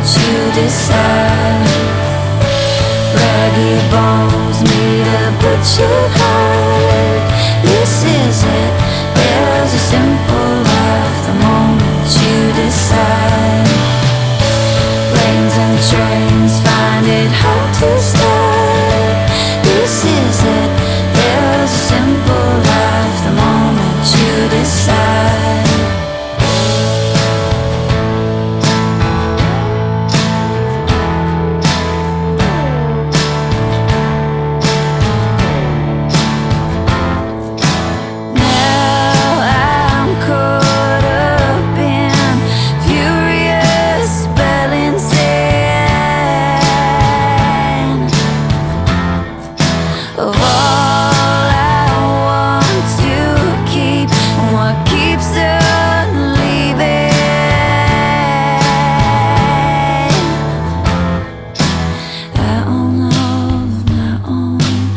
moment you decide. Raggy bones meet a butchered heart. This is it, there's a simple life the moment you decide. Planes and trains find it hard to start. This is it, there's a simple life the moment you decide. Of all I want to keep, what keeps on leaving? I own all of my own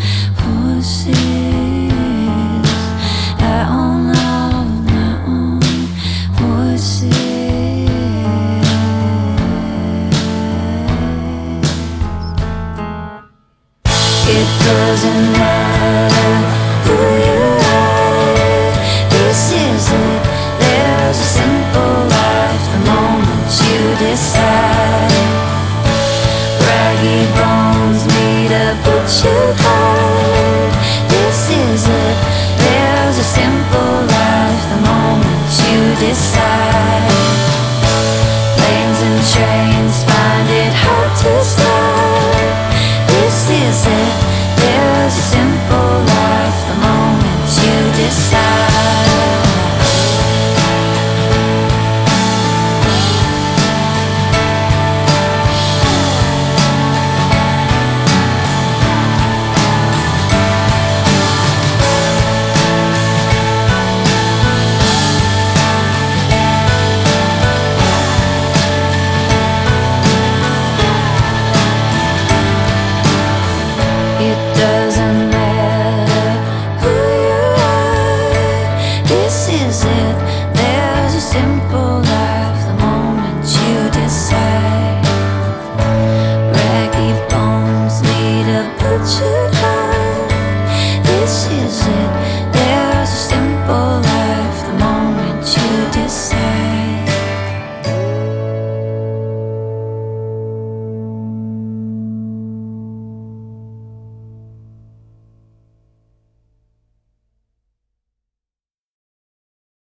voices. I own all of my own voices. It doesn't matter